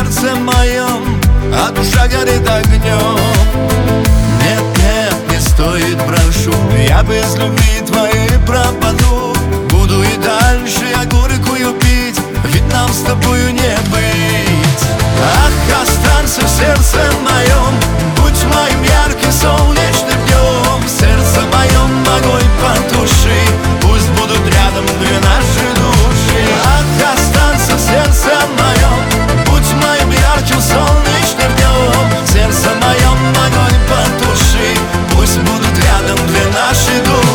сердце моем, а душа горит огнем. Нет, нет, не стоит, прошу, я без любви твоей пропаду. Буду и дальше я горькую пить, ведь нам с тобою не быть. Ах, останься в сердце моем, будь моим ярким солнечным днем. В сердце моем огонь потуши, пусть будут рядом две наши души. Ах, останься в сердце моем, будь моим ярким солнечным днем. В сердце моем огонь потуши, пусть будут рядом две наши души.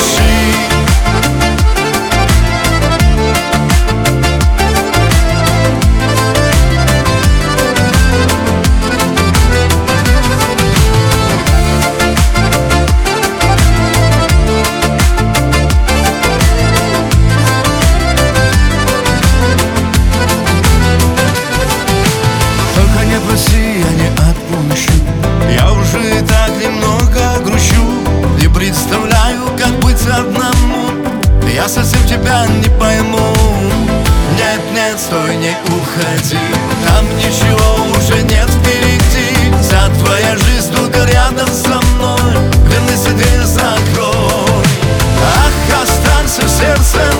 Я не отпущу, я уже и так немного грущу. Не представляю, как быть одному, я совсем тебя не пойму. Нет, нет, стой, не уходи, там ничего уже нет впереди. Вся твоя жизнь только рядом со мной, вернись и дверь закрой. Ах, останься в сердце